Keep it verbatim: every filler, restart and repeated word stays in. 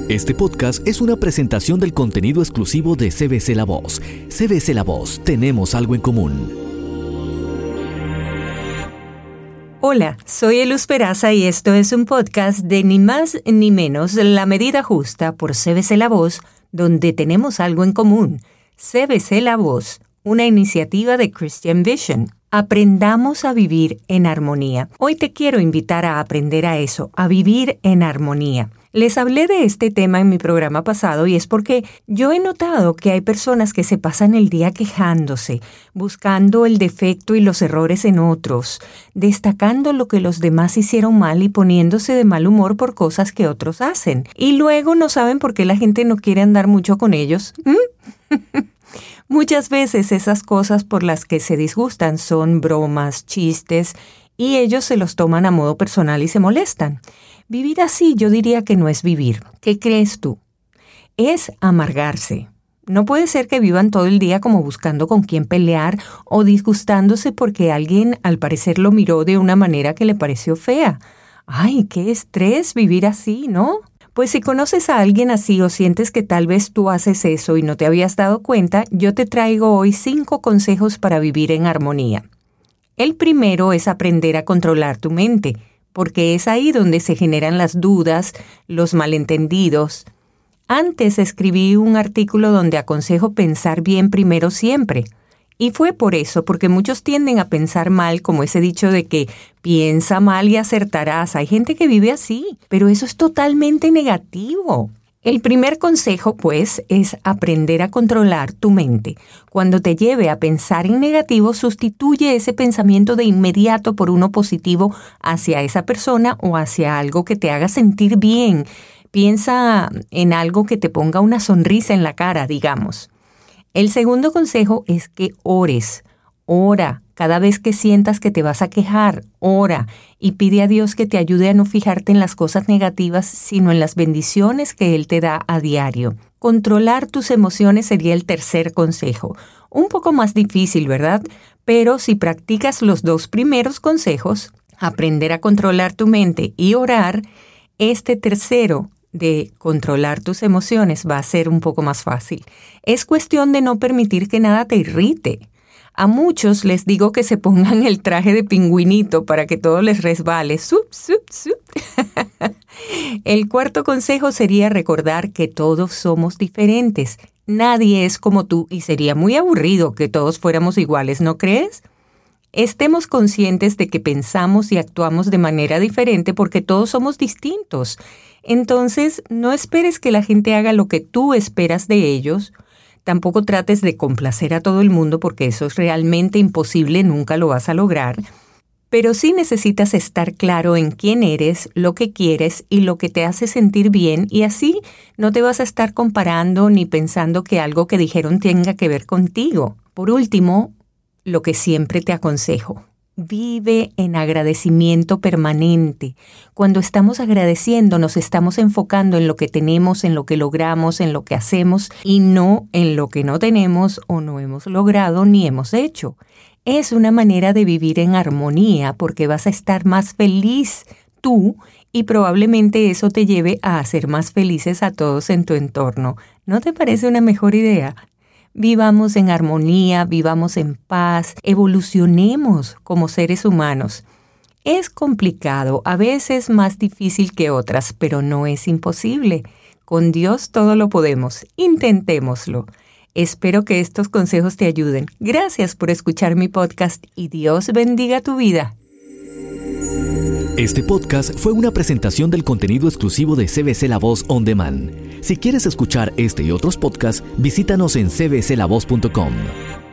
Este podcast es una presentación del contenido exclusivo de C B C La Voz. C B C La Voz, tenemos algo en común. Hola, soy Eluz Peraza y esto es un podcast de ni más ni menos La Medida Justa por C B C La Voz, donde tenemos algo en común. C B C La Voz, una iniciativa de Christian Vision. Aprendamos a vivir en armonía. Hoy te quiero invitar a aprender a eso, a vivir en armonía. Les hablé de este tema en mi programa pasado y es porque yo he notado que hay personas que se pasan el día quejándose, buscando el defecto y los errores en otros, destacando lo que los demás hicieron mal y poniéndose de mal humor por cosas que otros hacen. Y luego no saben por qué la gente no quiere andar mucho con ellos. ¿Mm? Muchas veces esas cosas por las que se disgustan son bromas, chistes, y ellos se los toman a modo personal y se molestan. Vivir así yo diría que no es vivir. ¿Qué crees tú? Es amargarse. No puede ser que vivan todo el día como buscando con quién pelear o disgustándose porque alguien al parecer lo miró de una manera que le pareció fea. ¡Ay, qué estrés vivir así!, ¿no? Pues si conoces a alguien así o sientes que tal vez tú haces eso y no te habías dado cuenta, yo te traigo hoy cinco consejos para vivir en armonía. El primero es aprender a controlar tu mente, porque es ahí donde se generan las dudas, los malentendidos. Antes escribí un artículo donde aconsejo pensar bien primero siempre. Y fue por eso, porque muchos tienden a pensar mal, como ese dicho de que piensa mal y acertarás. Hay gente que vive así, pero eso es totalmente negativo. El primer consejo, pues, es aprender a controlar tu mente. Cuando te lleve a pensar en negativo, sustituye ese pensamiento de inmediato por uno positivo hacia esa persona o hacia algo que te haga sentir bien. Piensa en algo que te ponga una sonrisa en la cara, digamos. El segundo consejo es que ores. Ora. Cada vez que sientas que te vas a quejar, ora y pide a Dios que te ayude a no fijarte en las cosas negativas, sino en las bendiciones que Él te da a diario. Controlar tus emociones sería el tercer consejo. Un poco más difícil, ¿verdad? Pero si practicas los dos primeros consejos, aprender a controlar tu mente y orar, este tercero de controlar tus emociones va a ser un poco más fácil. Es cuestión de no permitir que nada te irrite. A muchos les digo que se pongan el traje de pingüinito para que todo les resbale. Sup, sup, sup. El cuarto consejo sería recordar que todos somos diferentes. Nadie es como tú y sería muy aburrido que todos fuéramos iguales, ¿no crees? Estemos conscientes de que pensamos y actuamos de manera diferente porque todos somos distintos. Entonces, no esperes que la gente haga lo que tú esperas de ellos. Tampoco trates de complacer a todo el mundo porque eso es realmente imposible, nunca lo vas a lograr. Pero sí necesitas estar claro en quién eres, lo que quieres y lo que te hace sentir bien, y así no te vas a estar comparando ni pensando que algo que dijeron tenga que ver contigo. Por último, lo que siempre te aconsejo. Vive en agradecimiento permanente. Cuando estamos agradeciendo, nos estamos enfocando en lo que tenemos, en lo que logramos, en lo que hacemos y no en lo que no tenemos o no hemos logrado ni hemos hecho. Es una manera de vivir en armonía porque vas a estar más feliz tú y probablemente eso te lleve a hacer más felices a todos en tu entorno. ¿No te parece una mejor idea? Vivamos en armonía, vivamos en paz, evolucionemos como seres humanos. Es complicado, a veces más difícil que otras, pero no es imposible. Con Dios todo lo podemos, intentémoslo. Espero que estos consejos te ayuden. Gracias por escuchar mi podcast y Dios bendiga tu vida. Este podcast fue una presentación del contenido exclusivo de C B C La Voz On Demand. Si quieres escuchar este y otros podcasts, visítanos en c b c la voz punto com.